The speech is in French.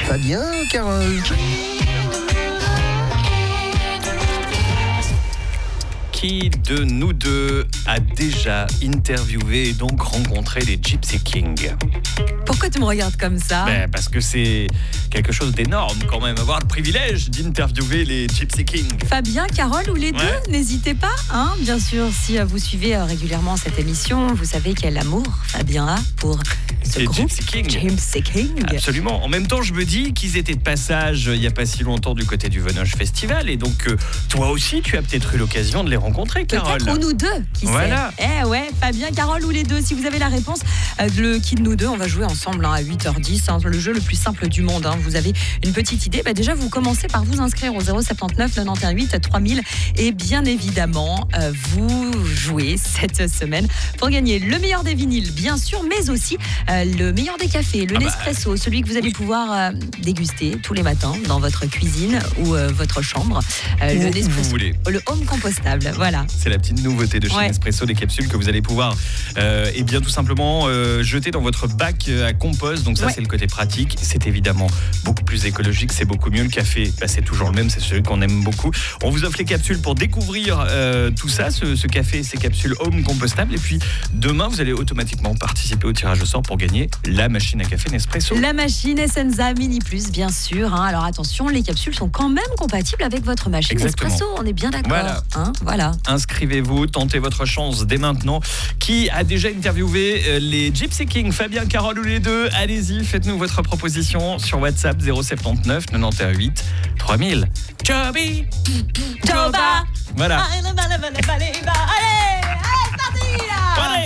Fabien, Carole. Qui de nous deux a déjà interviewé et donc rencontré les Gypsy Kings? Pourquoi tu me regardes comme ça? Parce que c'est quelque chose d'énorme quand même, avoir le privilège d'interviewer les Gypsy Kings. Fabien, Carole ou les deux, n'hésitez pas. Bien sûr, si vous suivez régulièrement cette émission, vous savez quel amour Fabien a pour ce groupe. Gypsy Kings. Absolument. En même temps, je me dis qu'ils étaient de passage il n'y a pas si longtemps du côté du Venoge Festival. Et donc, toi aussi, tu as peut-être eu l'occasion de les rencontrer, Carole. Peut-être ou nous deux, qui sait. Fabien, Carole ou les deux. Si vous avez la réponse, le qui de nous deux, on va jouer ensemble à 8h10. Le jeu le plus simple du monde. Vous avez une petite idée. Déjà, vous commencez par vous inscrire au 079 91 3000. Et bien évidemment, vous jouez cette semaine pour gagner le meilleur des vinyles, bien sûr, mais aussi le meilleur des cafés, le Nespresso, celui que vous allez pouvoir déguster tous les matins dans votre cuisine ou votre chambre. Le Nespresso, vous voulez. Le home compostable, voilà. C'est la petite nouveauté de chez Nespresso, des capsules que vous allez pouvoir tout simplement jeter dans votre bac à compost. Donc ça, c'est le côté pratique. C'est évidemment beaucoup plus écologique, c'est beaucoup mieux. Le café, c'est toujours le même, c'est celui qu'on aime beaucoup. On vous offre les capsules pour découvrir tout ça, ce café, ces capsules home compostables. Et puis demain, vous allez automatiquement participer au tirage au sort pour gagner la machine à café Nespresso. La machine Essenza Mini Plus, bien sûr. Alors attention, les capsules sont quand même compatibles avec votre machine Nespresso. On est bien d'accord. Voilà. Inscrivez-vous, tentez votre chance dès maintenant. Qui a déjà interviewé les Gypsy Kings? Fabien, Carole ou les deux? Allez-y, faites-nous votre proposition sur WhatsApp 079 91 3000. Joby, Joba. Voilà. Allez, c'est parti là.